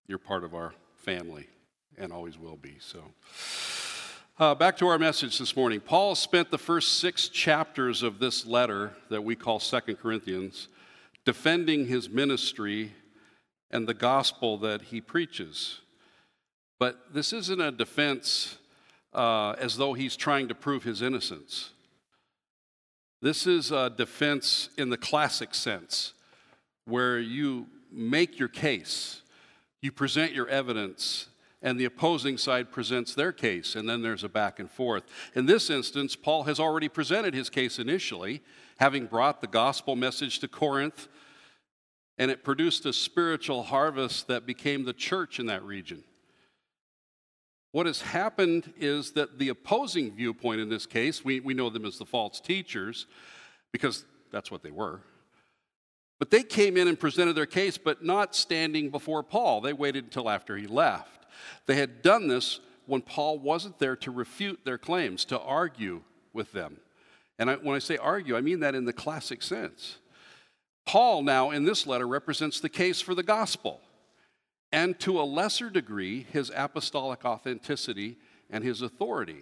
You're part of our family and always will be. So, back to our message this morning. Paul spent the first 6 chapters of this letter that we call 2 Corinthians defending his ministry and the gospel that he preaches. But this isn't a defense as though he's trying to prove his innocence. This is a defense in the classic sense, where you make your case, you present your evidence, and the opposing side presents their case, and then there's a back and forth. In this instance, Paul has already presented his case initially, having brought the gospel message to Corinth, and it produced a spiritual harvest that became the church in that region. What has happened is that the opposing viewpoint in this case, we know them as the false teachers, because that's what they were. But they came in and presented their case, but not standing before Paul. They waited until after he left. They had done this when Paul wasn't there to refute their claims, to argue with them. And when I say argue, I mean that in the classic sense. Paul now, in this letter, represents the case for the gospel, and to a lesser degree, his apostolic authenticity and his authority.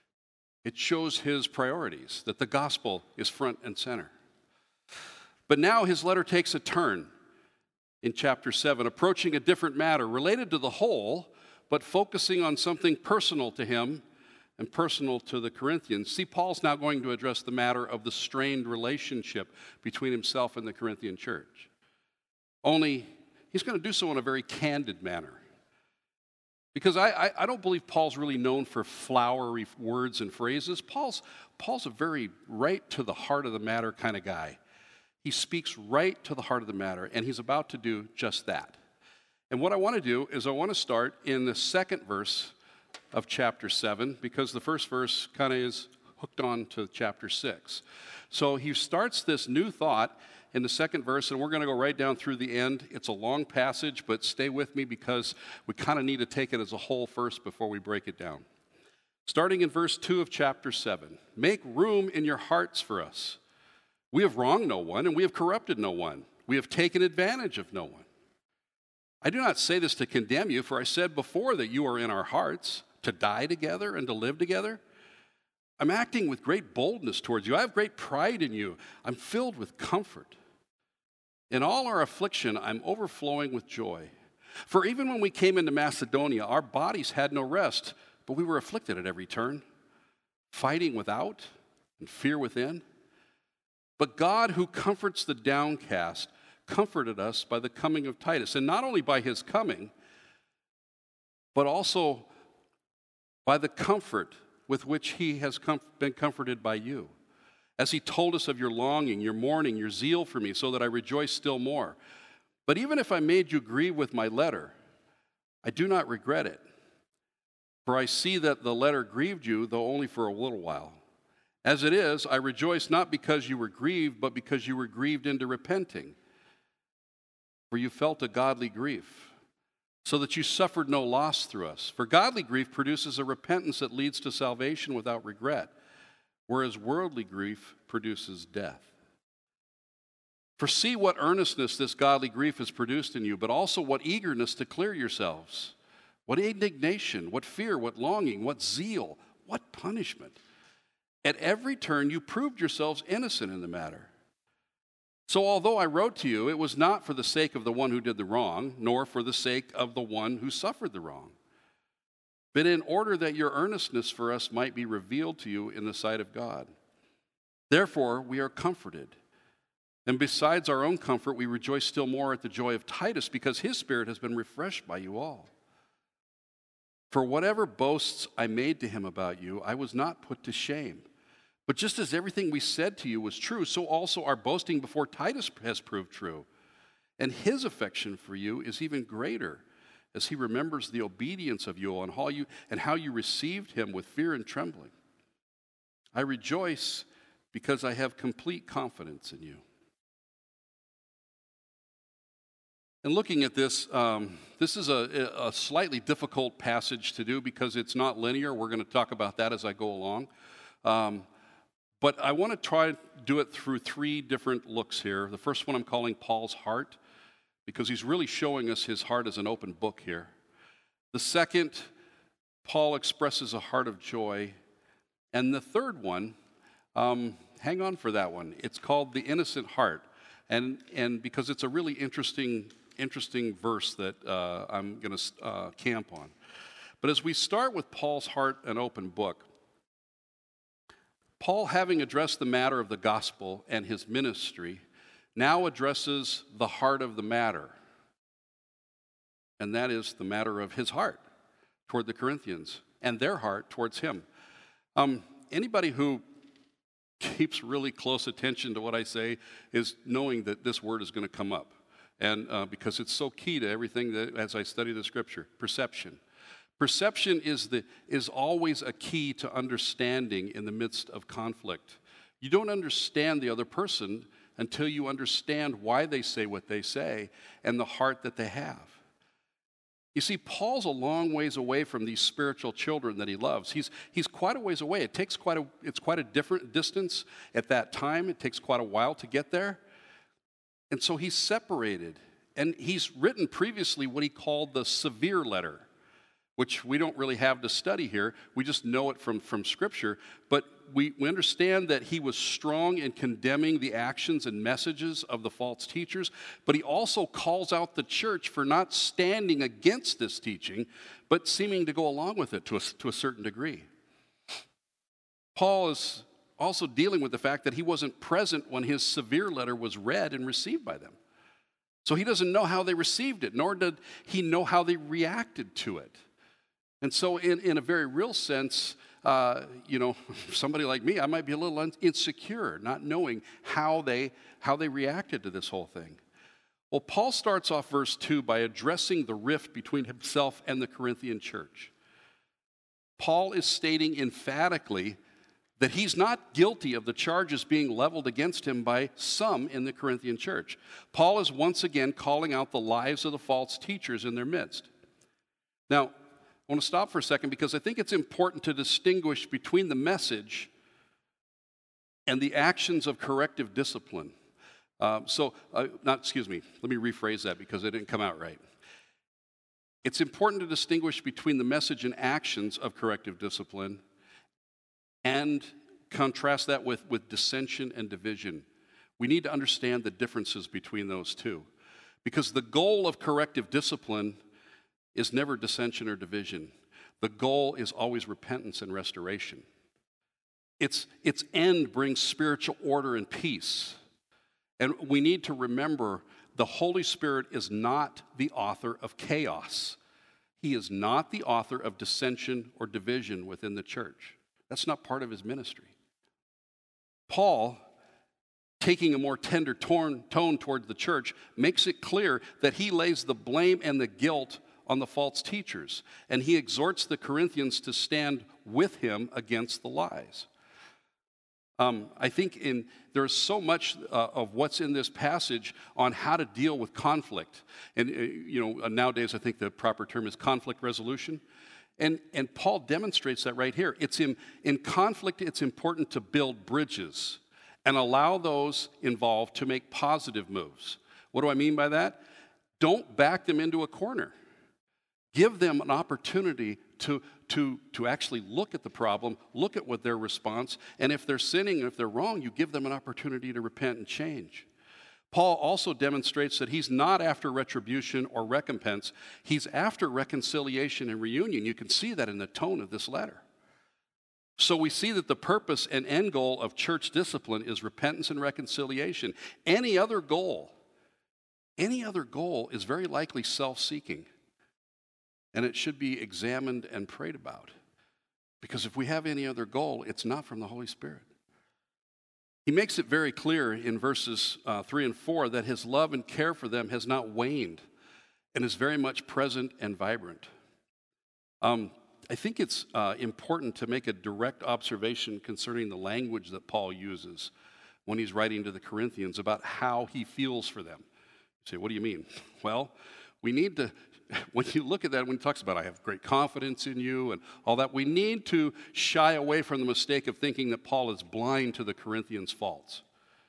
It shows his priorities, that the gospel is front and center. But now his letter takes a turn in chapter 7, approaching a different matter related to the whole, but focusing on something personal to him and personal to the Corinthians. See, Paul's now going to address the matter of the strained relationship between himself and the Corinthian church. Only he's going to do so in a very candid manner. Because I don't believe Paul's really known for flowery words and phrases. Paul's a very right to the heart of the matter kind of guy. He speaks right to the heart of the matter, and he's about to do just that. And what I want to do is I want to start in the second verse of chapter 7, because the first verse kind of is hooked on to chapter 6. So he starts this new thought in the second verse, and we're going to go right down through the end. It's a long passage, but stay with me because we kind of need to take it as a whole first before we break it down. Starting in verse 2 of chapter 7, make room in your hearts for us. We have wronged no one, and we have corrupted no one. We have taken advantage of no one. I do not say this to condemn you, for I said before that you are in our hearts, to die together and to live together. I'm acting with great boldness towards you. I have great pride in you. I'm filled with comfort. In all our affliction, I'm overflowing with joy. For even when we came into Macedonia, our bodies had no rest, but we were afflicted at every turn, fighting without and fear within. But God, who comforts the downcast, comforted us by the coming of Titus. And not only by his coming, but also by the comfort with which he has been comforted by you, as he told us of your longing, your mourning, your zeal for me, so that I rejoice still more. But even if I made you grieve with my letter, I do not regret it. For I see that the letter grieved you, though only for a little while. As it is, I rejoice not because you were grieved, but because you were grieved into repenting. For you felt a godly grief, so that you suffered no loss through us. For godly grief produces a repentance that leads to salvation without regret, whereas worldly grief produces death. For see what earnestness this godly grief has produced in you, but also what eagerness to clear yourselves, what indignation, what fear, what longing, what zeal, what punishment. At every turn you proved yourselves innocent in the matter. So although I wrote to you, it was not for the sake of the one who did the wrong, nor for the sake of the one who suffered the wrong, but in order that your earnestness for us might be revealed to you in the sight of God. Therefore we are comforted. And besides our own comfort, we rejoice still more at the joy of Titus, because his spirit has been refreshed by you all. For whatever boasts I made to him about you, I was not put to shame. But just as everything we said to you was true, so also our boasting before Titus has proved true. And his affection for you is even greater, as he remembers the obedience of you and how you received him with fear and trembling. I rejoice because I have complete confidence in you. And looking at this, this is a slightly difficult passage to do because it's not linear. We're going to talk about that as I go along. But I want to try to do it through 3 different looks here. The first one I'm calling Paul's heart, because he's really showing us his heart as an open book here. The second, Paul expresses a heart of joy. And the third one, hang on for that one. It's called the innocent heart. And because it's a really interesting verse that I'm going to camp on. But as we start with Paul's heart and open book, Paul, having addressed the matter of the gospel and his ministry, now addresses the heart of the matter. And that is the matter of his heart toward the Corinthians and their heart towards him. Anybody who keeps really close attention to what I say is knowing that this word is going to come up. And because it's so key to everything that, as I study the scripture, perception. Perception is always a key to understanding in the midst of conflict. You don't understand the other person until you understand why they say what they say and the heart that they have. You see, Paul's a long ways away from these spiritual children that he loves. He's quite a ways away. It's quite a different distance at that time. It takes quite a while to get there. And so he's separated. And he's written previously what he called the severe letter, which we don't really have to study here. We just know it from Scripture. But we understand that he was strong in condemning the actions and messages of the false teachers, but he also calls out the church for not standing against this teaching, but seeming to go along with it to a certain degree. Paul is also dealing with the fact that he wasn't present when his severe letter was read and received by them. So he doesn't know how they received it, nor did he know how they reacted to it. And so in a very real sense, somebody like me, I might be a little insecure, not knowing how they reacted to this whole thing. Well, Paul starts off verse 2 by addressing the rift between himself and the Corinthian church. Paul is stating emphatically that he's not guilty of the charges being leveled against him by some in the Corinthian church. Paul is once again calling out the lies of the false teachers in their midst. Now, I want to stop for a second because I think it's important to distinguish between the message and the actions of corrective discipline. Let me rephrase that because it didn't come out right. It's important to distinguish between the message and actions of corrective discipline and contrast that with dissension and division. We need to understand the differences between those two because the goal of corrective discipline is never dissension or division. The goal is always repentance and restoration. Its end brings spiritual order and peace. And we need to remember the Holy Spirit is not the author of chaos. He is not the author of dissension or division within the church. That's not part of his ministry. Paul, taking a more tender tone towards the church, makes it clear that he lays the blame and the guilt on the false teachers, and he exhorts the Corinthians to stand with him against the lies. I think there's so much of what's in this passage on how to deal with conflict. And, nowadays I think the proper term is conflict resolution. And Paul demonstrates that right here. It's in conflict, it's important to build bridges and allow those involved to make positive moves. What do I mean by that? Don't back them into a corner. Give them an opportunity to actually look at the problem, look at what their response, and if they're sinning and if they're wrong, you give them an opportunity to repent and change. Paul also demonstrates that he's not after retribution or recompense. He's after reconciliation and reunion. You can see that in the tone of this letter. So we see that the purpose and end goal of church discipline is repentance and reconciliation. Any other goal is very likely self-seeking. And it should be examined and prayed about. Because if we have any other goal, it's not from the Holy Spirit. He makes it very clear in verses 3 and 4 that his love and care for them has not waned and is very much present and vibrant. I think it's important to make a direct observation concerning the language that Paul uses when he's writing to the Corinthians about how he feels for them. You say, what do you mean? Well, we need to, when you look at that, when he talks about I have great confidence in you and all that, we need to shy away from the mistake of thinking that Paul is blind to the Corinthians' faults.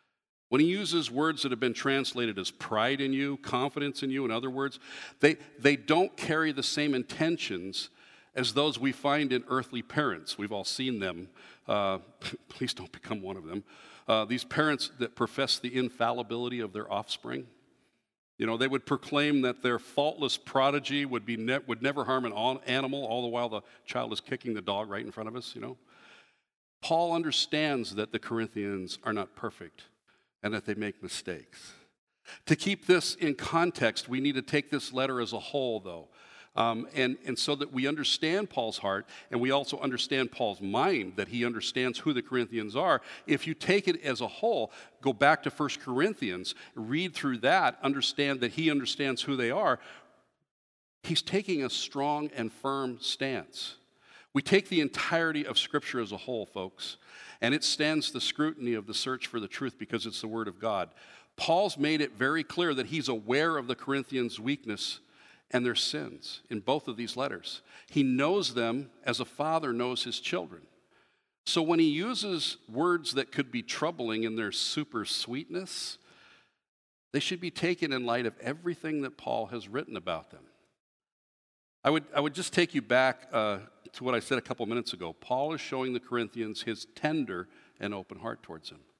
When he uses words that have been translated as pride in you, confidence in you, in other words, they don't carry the same intentions as those we find in earthly parents. We've all seen them. Please don't become one of them. These parents that profess the infallibility of their offspring. You know, they would proclaim that their faultless prodigy would never harm an animal, all the while the child is kicking the dog right in front of us, you know. Paul understands that the Corinthians are not perfect and that they make mistakes. To keep this in context, we need to take this letter as a whole, though. And so that we understand Paul's heart, and we also understand Paul's mind, that he understands who the Corinthians are. If you take it as a whole, go back to 1 Corinthians, read through that, understand that he understands who they are. He's taking a strong and firm stance. We take the entirety of Scripture as a whole, folks, and it stands the scrutiny of the search for the truth because it's the Word of God. Paul's made it very clear that he's aware of the Corinthians' weakness and their sins in both of these letters. He knows them as a father knows his children. So when he uses words that could be troubling in their super sweetness, they should be taken in light of everything that Paul has written about them. I would just take you back to what I said a couple minutes ago. Paul is showing the Corinthians his tender and open heart towards them.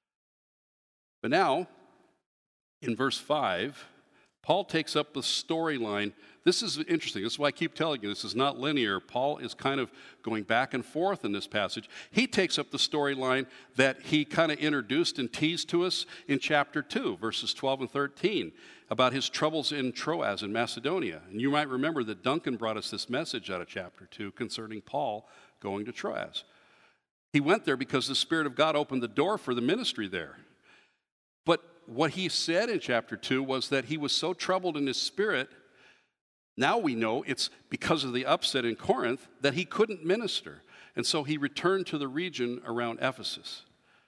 But now, in verse 5, Paul takes up the storyline. This is interesting. This is why I keep telling you, this is not linear. Paul is kind of going back and forth in this passage. He takes up the storyline that he kind of introduced and teased to us in chapter 2, verses 12 and 13, about his troubles in Troas in Macedonia. And you might remember that Duncan brought us this message out of chapter 2 concerning Paul going to Troas. He went there because the Spirit of God opened the door for the ministry there. But what he said in chapter 2 was that he was so troubled in his spirit, now we know it's because of the upset in Corinth, that he couldn't minister. And so he returned to the region around Ephesus.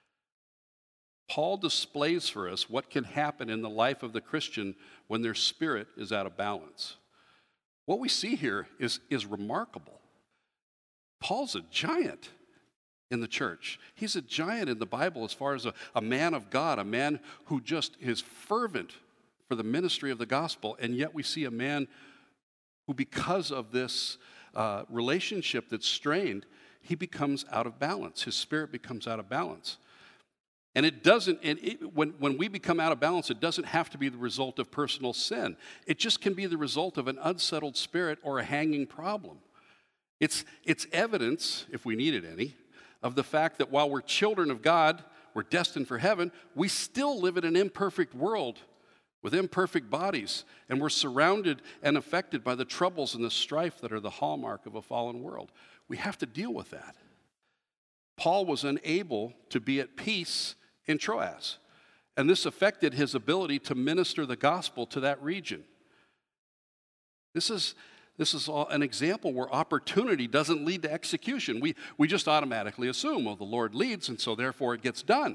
Paul displays for us what can happen in the life of the Christian when their spirit is out of balance. What we see here is remarkable. Paul's a giant in the church. He's a giant in the Bible as far as a man of God, a man who just is fervent for the ministry of the gospel. And yet we see a man who, because of this relationship that's strained, he becomes out of balance. His spirit becomes out of balance. And it doesn't, when we become out of balance, it doesn't have to be the result of personal sin. It just can be the result of an unsettled spirit or a hanging problem. It's evidence, if we needed any, of the fact that while we're children of God, we're destined for heaven, we still live in an imperfect world with imperfect bodies, and we're surrounded and affected by the troubles and the strife that are the hallmark of a fallen world. We have to deal with that. Paul was unable to be at peace in Troas, and this affected his ability to minister the gospel to that region. This is an example where opportunity doesn't lead to execution. We just automatically assume, well, the Lord leads, and so therefore it gets done.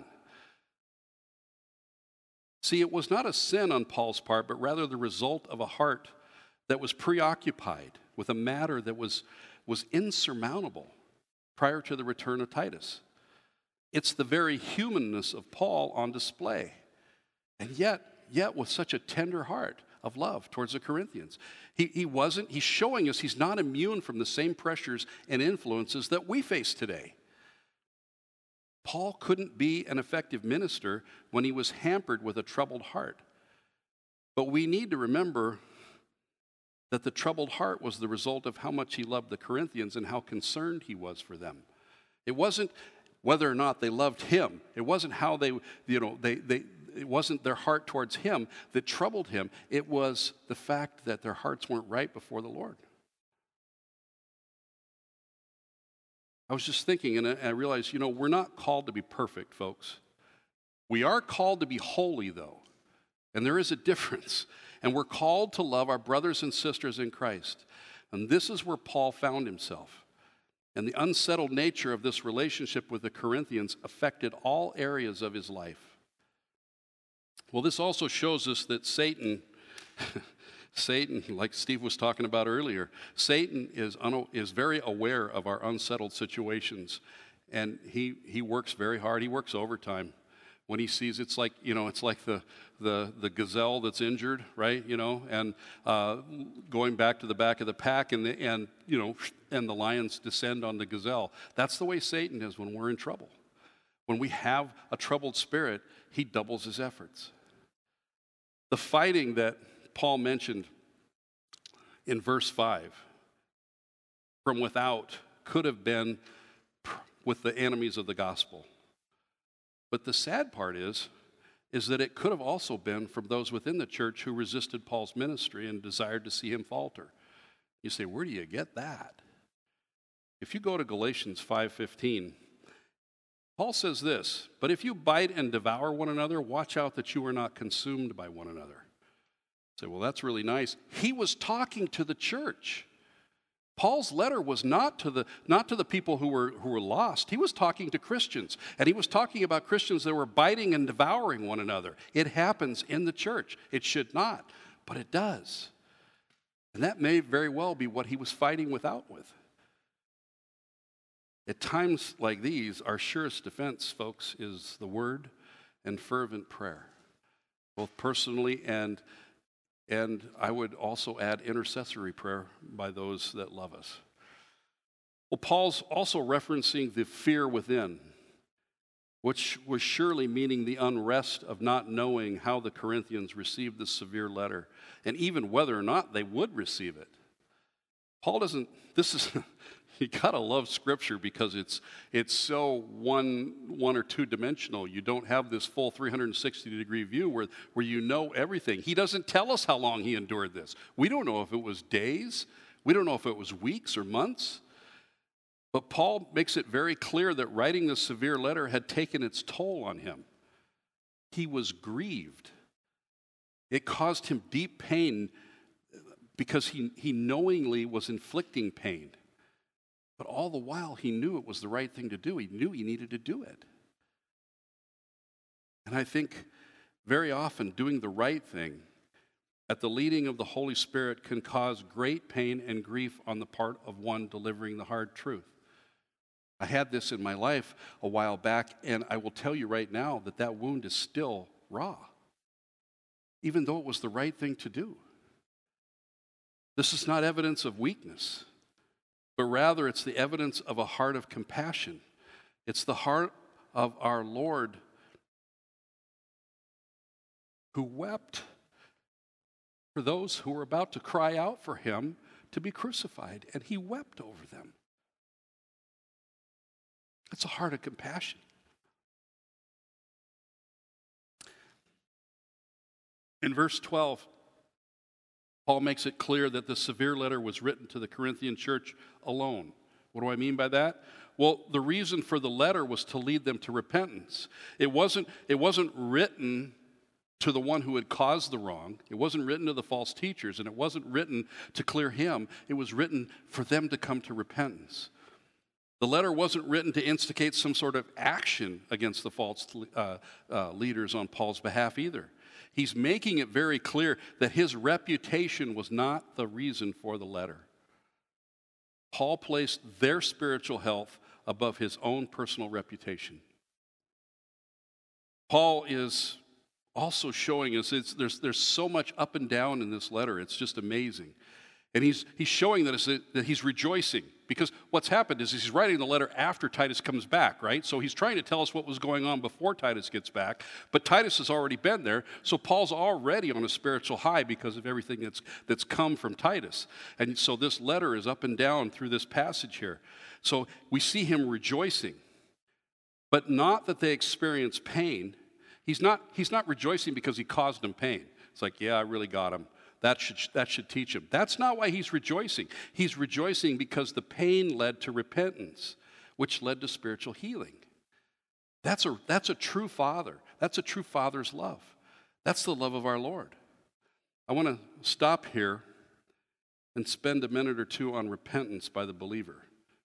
See, it was not a sin on Paul's part, but rather the result of a heart that was preoccupied with a matter that was insurmountable prior to the return of Titus. It's the very humanness of Paul on display, and yet with such a tender heart of love towards the Corinthians. He's showing us he's not immune from the same pressures and influences that we face today. Paul couldn't be an effective minister when he was hampered with a troubled heart. But we need to remember that the troubled heart was the result of how much he loved the Corinthians and how concerned he was for them. It wasn't whether or not they loved him. It wasn't how it wasn't their heart towards him that troubled him. It was the fact that their hearts weren't right before the Lord. I was just thinking, and I realized, we're not called to be perfect, folks. We are called to be holy, though, and there is a difference. And we're called to love our brothers and sisters in Christ. And this is where Paul found himself. And the unsettled nature of this relationship with the Corinthians affected all areas of his life. Well, this also shows us that Satan, like Steve was talking about earlier, Satan is very aware of our unsettled situations, and he works very hard. He works overtime When he sees, it's like the gazelle that's injured, right? And going back to the back of the pack, and the lions descend on the gazelle. That's the way Satan is when we're in trouble. When we have a troubled spirit, he doubles his efforts. The fighting that Paul mentioned in verse 5 from without could have been with the enemies of the gospel. But the sad part is that it could have also been from those within the church who resisted Paul's ministry and desired to see him falter. You say, where do you get that? If you go to Galatians 5:15, Paul says this, "But if you bite and devour one another, watch out that you are not consumed by one another." You say, well, that's really nice. He was talking to the church. Paul's letter was not to the people who were lost. He was talking to Christians, and he was talking about Christians that were biting and devouring one another. It happens in the church. It should not, but it does. And that may very well be what he was fighting with. At times like these, our surest defense, folks, is the word and fervent prayer, both personally and I would also add intercessory prayer by those that love us. Well, Paul's also referencing the fear within, which was surely meaning the unrest of not knowing how the Corinthians received this severe letter, and even whether or not they would receive it. Paul doesn't, you gotta love Scripture because it's so one or two dimensional. You don't have this full 360-degree view where you know everything. He doesn't tell us how long he endured this. We don't know if it was days. We don't know if it was weeks or months. But Paul makes it very clear that writing this severe letter had taken its toll on him. He was grieved. It caused him deep pain because he knowingly was inflicting pain. But all the while, he knew it was the right thing to do. He knew he needed to do it. And I think very often doing the right thing at the leading of the Holy Spirit can cause great pain and grief on the part of one delivering the hard truth. I had this in my life a while back, and I will tell you right now that wound is still raw, even though it was the right thing to do. This is not evidence of weakness, but rather it's the evidence of a heart of compassion. It's the heart of our Lord who wept for those who were about to cry out for him to be crucified, and he wept over them. It's a heart of compassion. In verse 12, Paul makes it clear that the severe letter was written to the Corinthian church alone. What do I mean by that? Well, the reason for the letter was to lead them to repentance. It wasn't written to the one who had caused the wrong. It wasn't written to the false teachers, and it wasn't written to clear him. It was written for them to come to repentance. The letter wasn't written to instigate some sort of action against the false leaders on Paul's behalf either. He's making it very clear that his reputation was not the reason for the letter. Paul placed their spiritual health above his own personal reputation. Paul is also showing us there's so much up and down in this letter. It's just amazing. And he's showing that he's rejoicing, because what's happened is he's writing the letter after Titus comes back, right? So he's trying to tell us what was going on before Titus gets back, but Titus has already been there, so Paul's already on a spiritual high because of everything that's come from Titus. And so this letter is up and down through this passage here. So we see him rejoicing, but not that they experience pain. He's not rejoicing because he caused them pain. It's like, yeah, I really got him. That should teach him. That's not why he's rejoicing. He's rejoicing because the pain led to repentance, which led to spiritual healing. That's a true father. That's a true father's love. That's the love of our Lord. I want to stop here and spend a minute or two on repentance by the believer.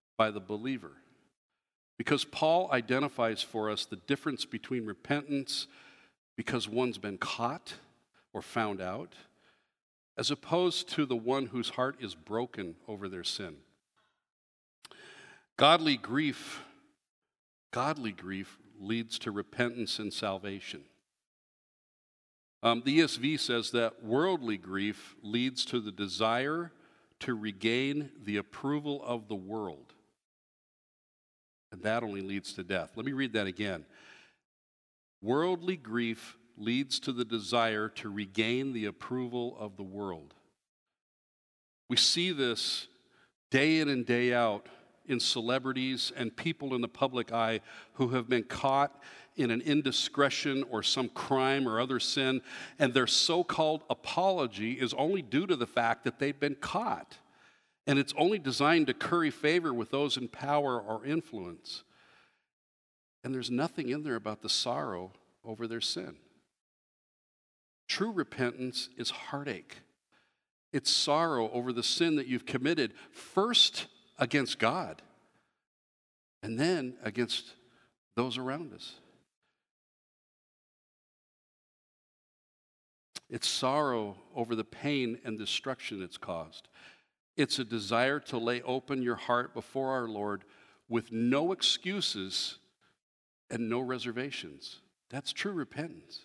Because Paul identifies for us the difference between repentance because one's been caught or found out, as opposed to the one whose heart is broken over their sin. Godly grief leads to repentance and salvation. The ESV says that worldly grief leads to the desire to regain the approval of the world. And that only leads to death. Let me read that again. Worldly grief leads to the desire to regain the approval of the world. We see this day in and day out in celebrities and people in the public eye who have been caught in an indiscretion or some crime or other sin, and their so-called apology is only due to the fact that they've been caught. And it's only designed to curry favor with those in power or influence. And there's nothing in there about the sorrow over their sin. True repentance is heartache. It's sorrow over the sin that you've committed, first against God, and then against those around us. It's sorrow over the pain and destruction it's caused. It's a desire to lay open your heart before our Lord with no excuses and no reservations. That's true repentance.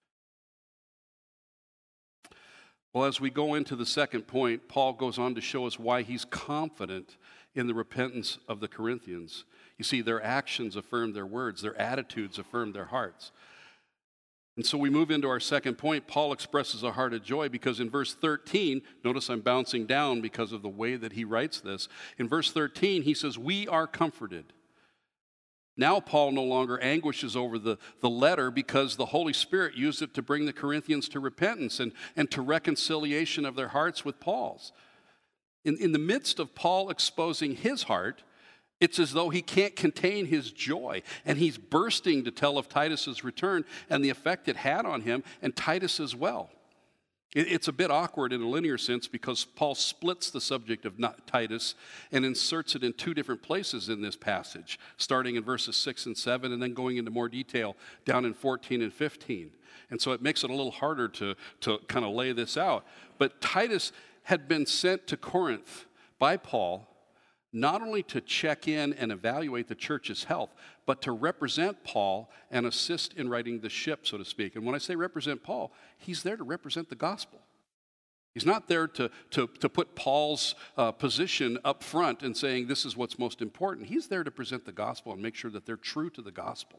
Well, as we go into the second point, Paul goes on to show us why he's confident in the repentance of the Corinthians. You see, their actions affirm their words, their attitudes affirm their hearts. And so we move into our second point. Paul expresses a heart of joy because in verse 13, notice I'm bouncing down because of the way that he writes this. In verse 13, he says, "We are comforted." Now Paul no longer anguishes over the letter because the Holy Spirit used it to bring the Corinthians to repentance and to reconciliation of their hearts with Paul's. In the midst of Paul exposing his heart, it's as though he can't contain his joy, and he's bursting to tell of Titus's return and the effect it had on him and Titus as well. It's a bit awkward in a linear sense because Paul splits the subject of Titus and inserts it in two different places in this passage, starting in verses 6 and 7 and then going into more detail down in 14 and 15. And so it makes it a little harder to kind of lay this out. But Titus had been sent to Corinth by Paul not only to check in and evaluate the church's health, but to represent Paul and assist in righting the ship, so to speak. And when I say represent Paul, he's there to represent the gospel. He's not there to put Paul's position up front and saying this is what's most important. He's there to present the gospel and make sure that they're true to the gospel.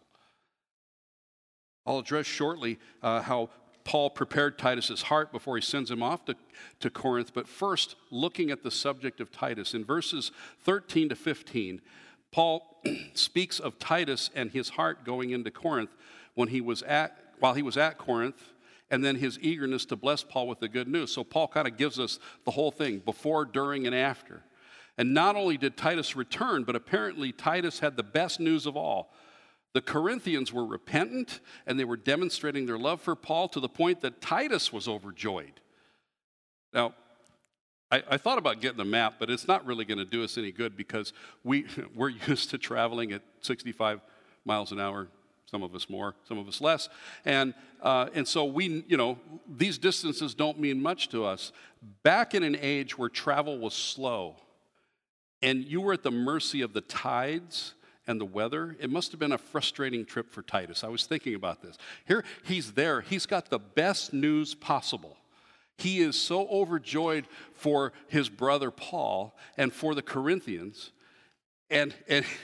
I'll address shortly how Paul prepared Titus's heart before he sends him off to Corinth. But first, looking at the subject of Titus. In verses 13 to 15, Paul speaks of Titus and his heart going into Corinth while he was at Corinth, and then his eagerness to bless Paul with the good news. So Paul kind of gives us the whole thing, before, during, and after. And not only did Titus return, but apparently Titus had the best news of all. The Corinthians were repentant, and they were demonstrating their love for Paul to the point that Titus was overjoyed. Now, I thought about getting a map, but it's not really going to do us any good because we're used to traveling at 65 miles an hour, some of us more, some of us less. And so these distances don't mean much to us. Back in an age where travel was slow, and you were at the mercy of the tides and the weather, it must have been a frustrating trip for Titus. I was thinking about this. Here, he's there. He's got the best news possible. He is so overjoyed for his brother Paul and for the Corinthians, and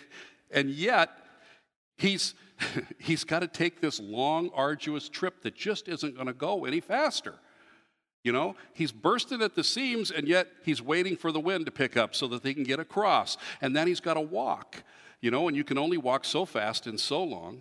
yet he's got to take this long, arduous trip that just isn't going to go any faster. You know, he's bursting at the seams, and yet he's waiting for the wind to pick up so that they can get across, and then he's got to walk. You know, and you can only walk so fast and so long.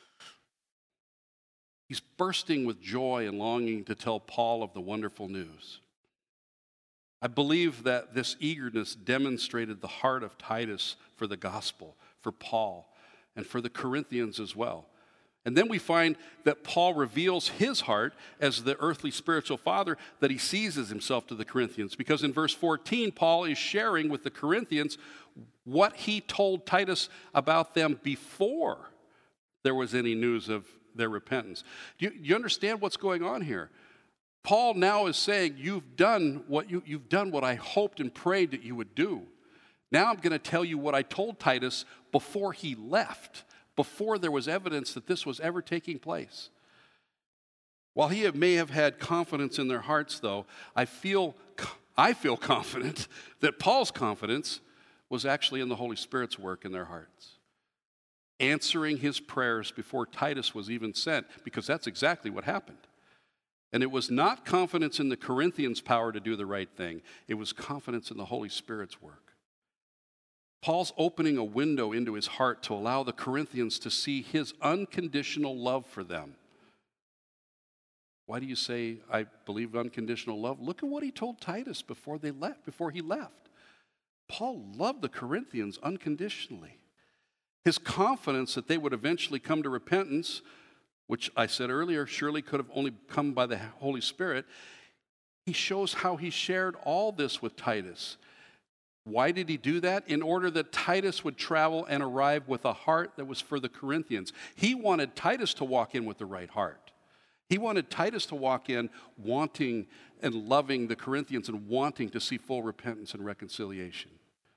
He's bursting with joy and longing to tell Paul of the wonderful news. I believe that this eagerness demonstrated the heart of Titus for the gospel, for Paul, and for the Corinthians as well. And then we find that Paul reveals his heart as the earthly spiritual father that he sees as himself to the Corinthians. Because in verse 14, Paul is sharing with the Corinthians what he told Titus about them before there was any news of their repentance. Do you understand what's going on here? Paul now is saying, you've done what I hoped and prayed that you would do. Now I'm going to tell you what I told Titus before he left, before there was evidence that this was ever taking place. While he may have had confidence in their hearts, though, I feel confident that Paul's confidence was actually in the Holy Spirit's work in their hearts, answering his prayers before Titus was even sent, because that's exactly what happened. And it was not confidence in the Corinthians' power to do the right thing. It was confidence in the Holy Spirit's work. Paul's opening a window into his heart to allow the Corinthians to see his unconditional love for them. Why do you say, I believe unconditional love? Look at what he told Titus before he left. Paul loved the Corinthians unconditionally. His confidence that they would eventually come to repentance, which I said earlier surely could have only come by the Holy Spirit, he shows how he shared all this with Titus. Why did he do that? In order that Titus would travel and arrive with a heart that was for the Corinthians. He wanted Titus to walk in with the right heart. He wanted Titus to walk in wanting and loving the Corinthians and wanting to see full repentance and reconciliation.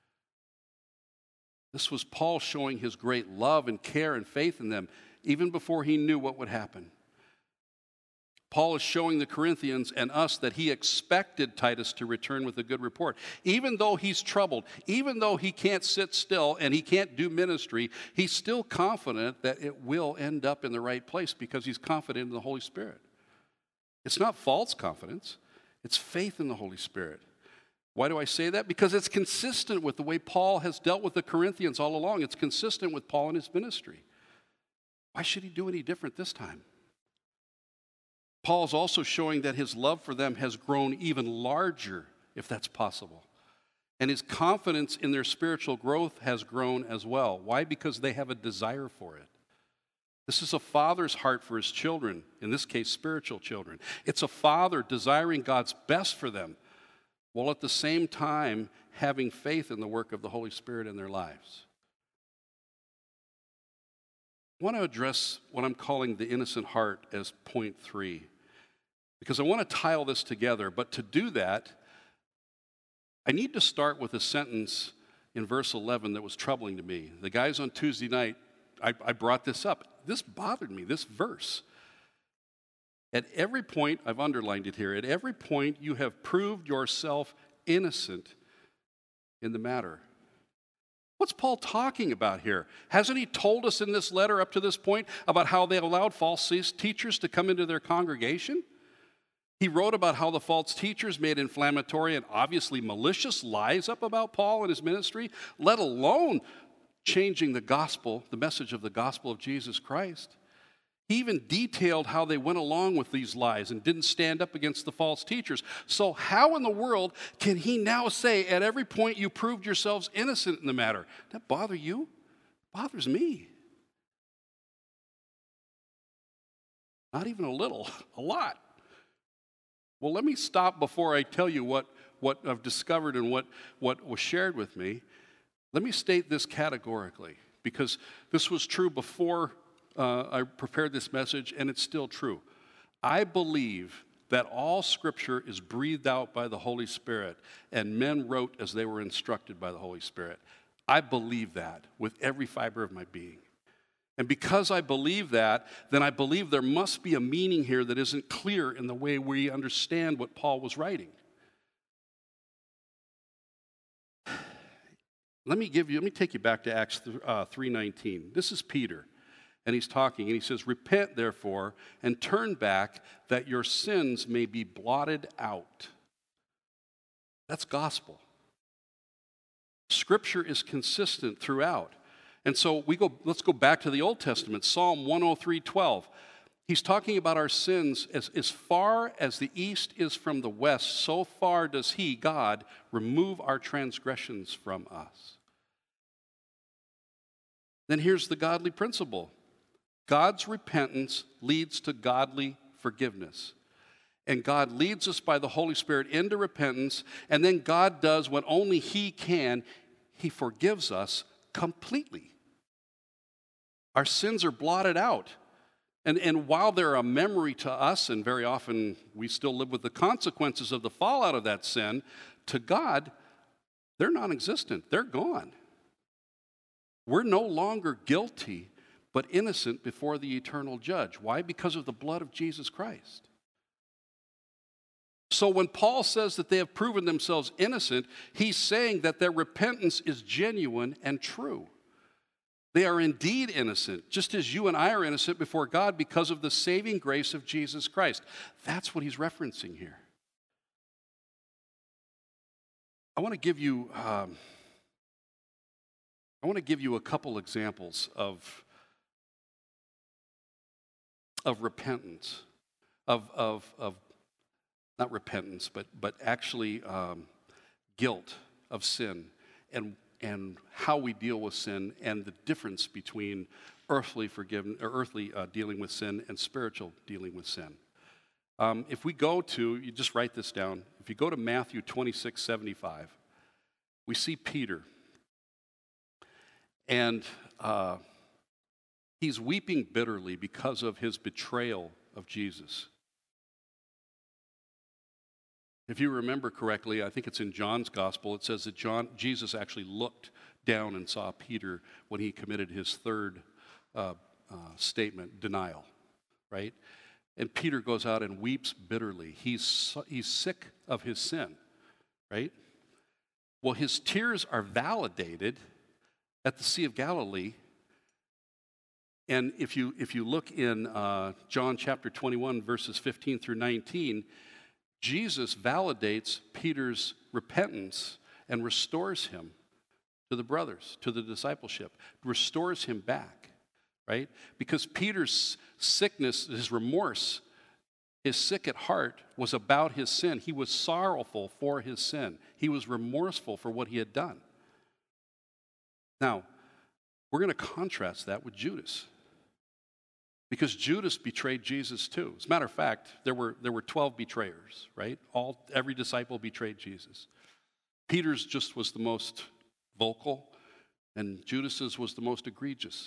This was Paul showing his great love and care and faith in them, even before he knew what would happen. Paul is showing the Corinthians and us that he expected Titus to return with a good report. Even though he's troubled, even though he can't sit still and he can't do ministry, he's still confident that it will end up in the right place because he's confident in the Holy Spirit. It's not false confidence, it's faith in the Holy Spirit. Why do I say that? Because it's consistent with the way Paul has dealt with the Corinthians all along. It's consistent with Paul and his ministry. Why should he do any different this time? Paul is also showing that his love for them has grown even larger, if that's possible. And his confidence in their spiritual growth has grown as well. Why? Because they have a desire for it. This is a father's heart for his children, in this case, spiritual children. It's a father desiring God's best for them, while at the same time having faith in the work of the Holy Spirit in their lives. I want to address what I'm calling the innocent heart as point 3, because I want to tie all this together. But to do that, I need to start with a sentence in verse 11 that was troubling to me. The guys on Tuesday night, I brought this up. This bothered me, this verse. At every point, I've underlined it here, at every point you have proved yourself innocent in the matter. What's Paul talking about here? Hasn't he told us in this letter up to this point about how they allowed false teachers to come into their congregation? He wrote about how the false teachers made inflammatory and obviously malicious lies up about Paul and his ministry, let alone changing the gospel, the message of the gospel of Jesus Christ. He even detailed how they went along with these lies and didn't stand up against the false teachers. So how in the world can he now say, at every point you proved yourselves innocent in the matter? Does that bother you? It bothers me. Not even a little, a lot. Well, let me stop before I tell you what I've discovered and what was shared with me. Let me state this categorically, because this was true before I prepared this message, and it's still true. I believe that all Scripture is breathed out by the Holy Spirit, and men wrote as they were instructed by the Holy Spirit. I believe that with every fiber of my being. And because I believe that, then I believe there must be a meaning here that isn't clear in the way we understand what Paul was writing. Let me take you back to Acts 3:19. This is Peter, and he's talking, and he says, "Repent, therefore, and turn back, that your sins may be blotted out." That's gospel. Scripture is consistent throughout. And so let's go back to the Old Testament, Psalm 103:12. He's talking about our sins as far as the east is from the west, so far does he, God, remove our transgressions from us. Then here's the godly principle. God's repentance leads to godly forgiveness. And God leads us by the Holy Spirit into repentance, and then God does what only he can. He forgives us completely. Our sins are blotted out. And while they're a memory to us, and very often we still live with the consequences of the fallout of that sin, to God, they're non-existent. They're gone. We're no longer guilty but innocent before the eternal judge. Why? Because of the blood of Jesus Christ. So when Paul says that they have proven themselves innocent, he's saying that their repentance is genuine and true. They are indeed innocent, just as you and I are innocent before God because of the saving grace of Jesus Christ. That's what he's referencing here. I want to give you a couple examples of repentance, of not repentance, but actually guilt of sin, and how we deal with sin, and the difference between earthly dealing with sin and spiritual dealing with sin. If we go to, you just write this down. If you go to Matthew 26:75, we see Peter, and he's weeping bitterly because of his betrayal of Jesus. If you remember correctly, I think it's in John's gospel, it says that Jesus actually looked down and saw Peter when he committed his third statement, denial, right? And Peter goes out and weeps bitterly. He's sick of his sin, right? Well, his tears are validated at the Sea of Galilee. And if you look in John chapter 21, verses 15 through 19, Jesus validates Peter's repentance and restores him to the brothers, to the discipleship, restores him back, right? Because Peter's sickness, his remorse, his sick at heart was about his sin. He was sorrowful for his sin. He was remorseful for what he had done. Now, we're going to contrast that with Judas, because Judas betrayed Jesus too. As a matter of fact, there were 12 betrayers, right? Every disciple betrayed Jesus. Peter's just was the most vocal, and Judas's was the most egregious.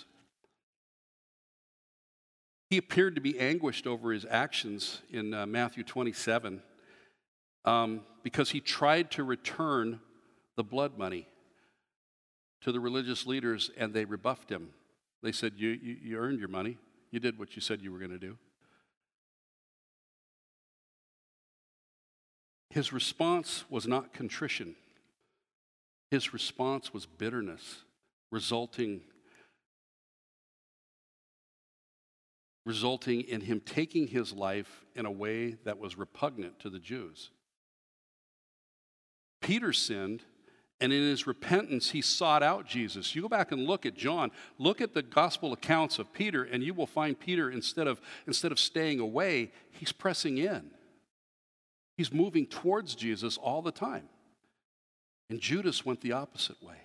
He appeared to be anguished over his actions in Matthew 27 because he tried to return the blood money to the religious leaders, and they rebuffed him. They said, you earned your money. You did what you said you were going to do. His response was not contrition. His response was bitterness, resulting in him taking his life in a way that was repugnant to the Jews. Peter sinned, and in his repentance, he sought out Jesus. You go back and look at John, look at the gospel accounts of Peter, and you will find Peter, instead of staying away, he's pressing in. He's moving towards Jesus all the time. And Judas went the opposite way.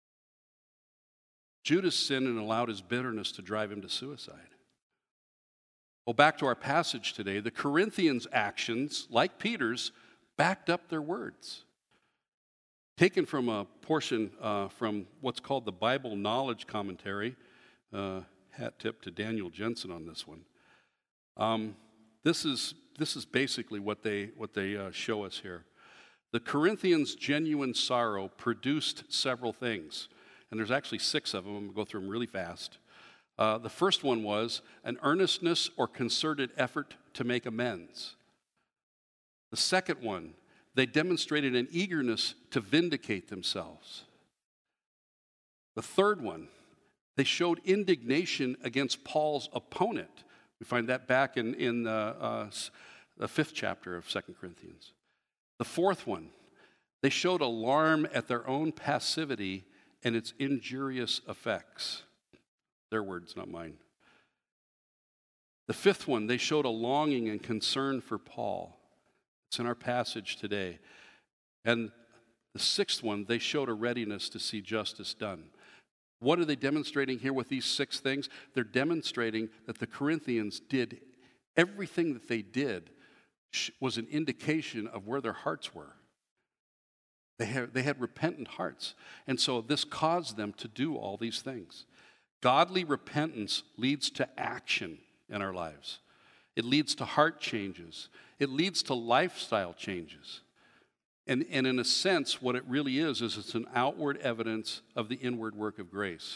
Judas sinned and allowed his bitterness to drive him to suicide. Well, back to our passage today, the Corinthians' actions, like Peter's, backed up their words. Taken from a portion from what's called the Bible Knowledge Commentary. Hat tip to Daniel Jensen on this one. This is basically what they show us here. The Corinthians' genuine sorrow produced several things, and there's actually 6 of them. I'm going to go through them really fast. The first one was an earnestness or concerted effort to make amends. The second one, they demonstrated an eagerness to vindicate themselves. The third one, they showed indignation against Paul's opponent. We find that back in the 5th chapter of 2 Corinthians. The fourth one, they showed alarm at their own passivity and its injurious effects. Their words, not mine. The fifth one, they showed a longing and concern for Paul. It's in our passage today. And the sixth one, they showed a readiness to see justice done. What are they demonstrating here with these 6 things? They're demonstrating that the Corinthians did everything that they did was an indication of where their hearts were. They had repentant hearts. And so this caused them to do all these things. Godly repentance leads to action in our lives. It leads to heart changes. It leads to lifestyle changes. And in a sense, what it really is it's an outward evidence of the inward work of grace.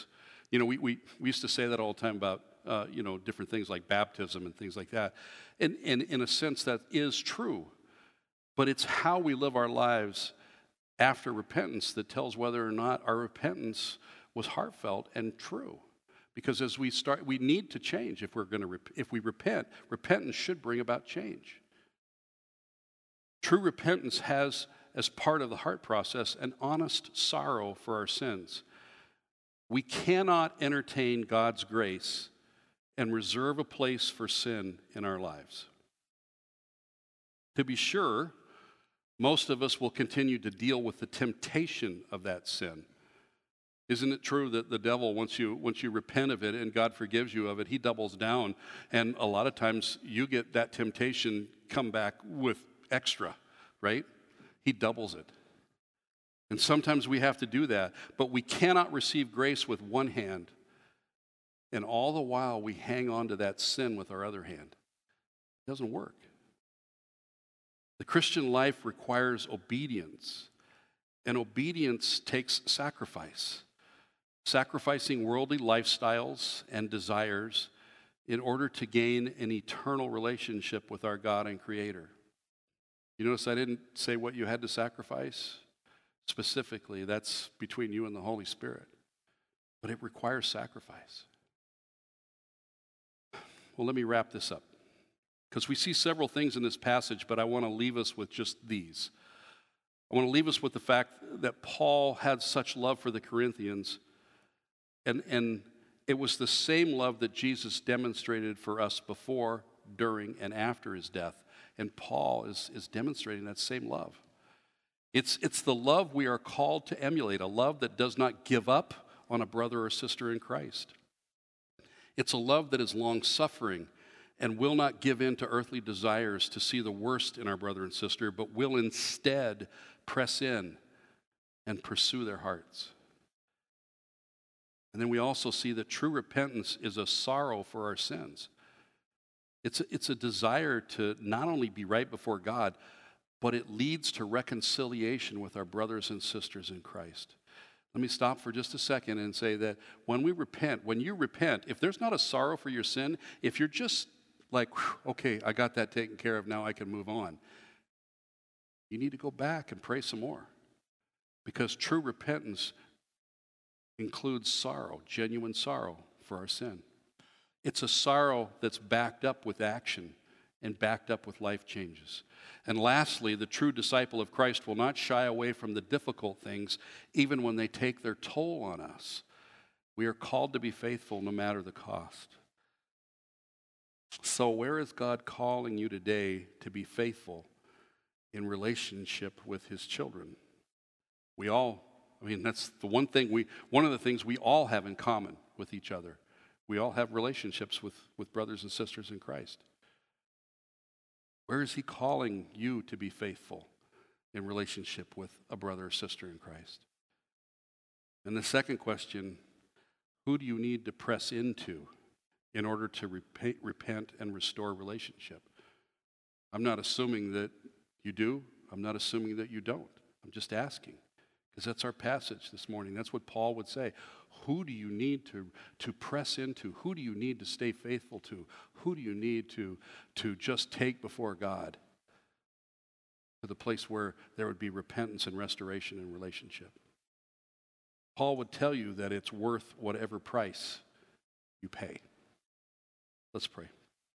We used to say that all the time about, different things like baptism and things like that. And in a sense, that is true. But it's how we live our lives after repentance that tells whether or not our repentance was heartfelt and true. Because as we start, we need to change if we're going to, if we repent. Repentance should bring about change. True repentance has, as part of the heart process, an honest sorrow for our sins. We cannot entertain God's grace and reserve a place for sin in our lives. To be sure, most of us will continue to deal with the temptation of that sin. Isn't it true that the devil, once you repent of it and God forgives you of it, he doubles down, and a lot of times you get that temptation come back with extra, right? He doubles it. And sometimes we have to do that, but we cannot receive grace with one hand, and all the while we hang on to that sin with our other hand. It doesn't work. The Christian life requires obedience, and obedience takes sacrifice. Sacrificing worldly lifestyles and desires in order to gain an eternal relationship with our God and Creator. You notice I didn't say what you had to sacrifice? Specifically, that's between you and the Holy Spirit. But it requires sacrifice. Well, let me wrap this up. Because we see several things in this passage, but I want to leave us with just these. I want to leave us with the fact that Paul had such love for the Corinthians, and it was the same love that Jesus demonstrated for us before, during, and after his death. And Paul is demonstrating that same love. It's the love we are called to emulate, a love that does not give up on a brother or sister in Christ. It's a love that is long-suffering and will not give in to earthly desires to see the worst in our brother and sister, but will instead press in and pursue their hearts. And then we also see that true repentance is a sorrow for our sins. It's a desire to not only be right before God, but it leads to reconciliation with our brothers and sisters in Christ. Let me stop for just a second and say that when you repent, if there's not a sorrow for your sin, if you're just like, okay, I got that taken care of, now I can move on, you need to go back and pray some more. Because true repentance includes sorrow, genuine sorrow for our sin. It's a sorrow that's backed up with action and backed up with life changes. And lastly, the true disciple of Christ will not shy away from the difficult things, even when they take their toll on us. We are called to be faithful no matter the cost. So where is God calling you today to be faithful in relationship with his children? That's the one of the things we all have in common with each other. We all have relationships with brothers and sisters in Christ. Where is he calling you to be faithful in relationship with a brother or sister in Christ? And the second question, who do you need to press into in order to repent and restore relationship? I'm not assuming that you do. I'm not assuming that you don't. I'm just asking, because that's our passage this morning. That's what Paul would say. Who do you need to press into? Who do you need to stay faithful to? Who do you need to just take before God to the place where there would be repentance and restoration in relationship? Paul would tell you that it's worth whatever price you pay. Let's pray.